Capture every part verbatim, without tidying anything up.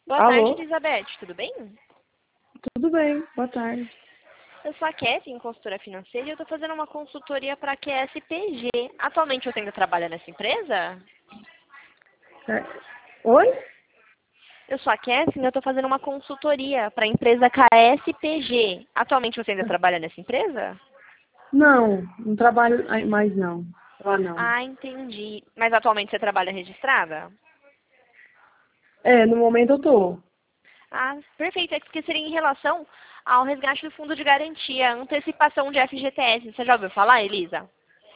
Boa tarde, Alô? Elizabeth. Tudo bem? Tudo bem, boa tarde. Eu sou a Kézia, consultora financeira, e eu estou fazendo uma consultoria para a Q S P G. Atualmente você ainda trabalha nessa empresa? É, Oi? Eu sou a Kézia e eu estou fazendo uma consultoria para a empresa K S P G. Atualmente você ainda trabalha nessa empresa? Não, não trabalho ai- mais não. Lá não. Ah, entendi. Mas atualmente você trabalha registrada? É, no momento eu tô. Ah, perfeito. É porque seria em relação ao resgate do fundo de garantia, antecipação de F G T S. Você já ouviu falar, Elisa?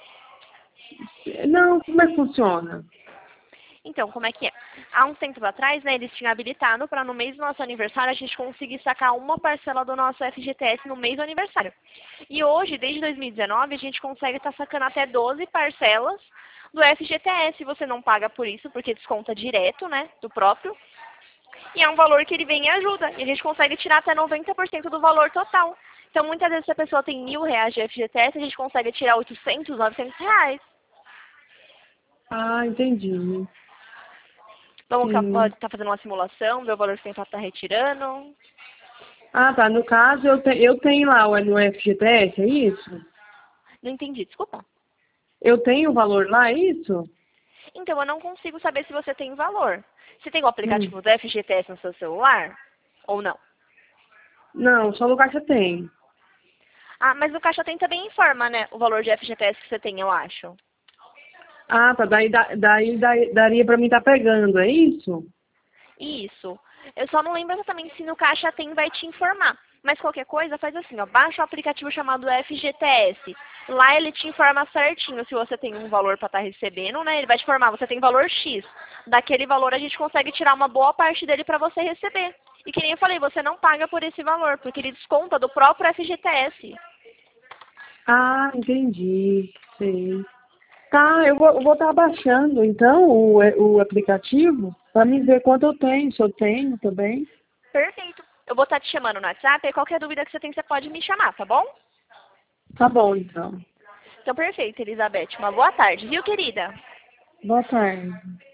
Não, como é que funciona? Então, como é que é? Há uns tempos atrás, né, eles tinham habilitado para no mês do nosso aniversário a gente conseguir sacar uma parcela do nosso F G T S no mês do aniversário. E hoje, desde dois mil e dezenove, a gente consegue estar sacando até doze parcelas do F G T S. Você não paga por isso, porque desconta direto, né, do próprio. E é um valor que ele vem e ajuda. E a gente consegue tirar até noventa por cento do valor total. Então, muitas vezes, se a pessoa tem mil reais de F G T S, a gente consegue tirar oitocentos, novecentos reais. Ah, entendi. Vamos Sim. estar fazendo uma simulação, ver o valor que você está retirando. Ah, tá. No caso, eu, te, eu tenho lá o- no F G T S, é isso? Não entendi, desculpa. Eu tenho o valor lá, é isso? Então, eu não consigo saber se você tem valor. Você tem o Hum. aplicativo do F G T S no seu celular? Ou não? Não, só no caixa tem. Ah, mas o Caixa Tem também informa, né? O valor de F G T S que você tem, eu acho. Ah, tá. Daí, da- daí, daí daria pra mim estar pegando, é isso? Isso. Eu só não lembro exatamente se no Caixa Tem vai te informar. Mas qualquer coisa, faz assim, ó. Baixa o aplicativo chamado F G T S. Lá ele te informa certinho se você tem um valor para estar recebendo, né? Ele vai te informar, você tem valor X. Daquele valor a gente consegue tirar uma boa parte dele para você receber. E que nem eu falei, você não paga por esse valor, porque ele desconta do próprio F G T S. Ah, entendi. Sei. Tá, eu vou vou estar baixando então o, o aplicativo para me ver quanto eu tenho, se eu tenho também. Perfeito. Eu vou estar te chamando no WhatsApp e qualquer dúvida que você tem, você pode me chamar, tá bom? Tá bom, então. Então, perfeito, Elizabeth. Uma boa tarde, viu, querida? Boa tarde.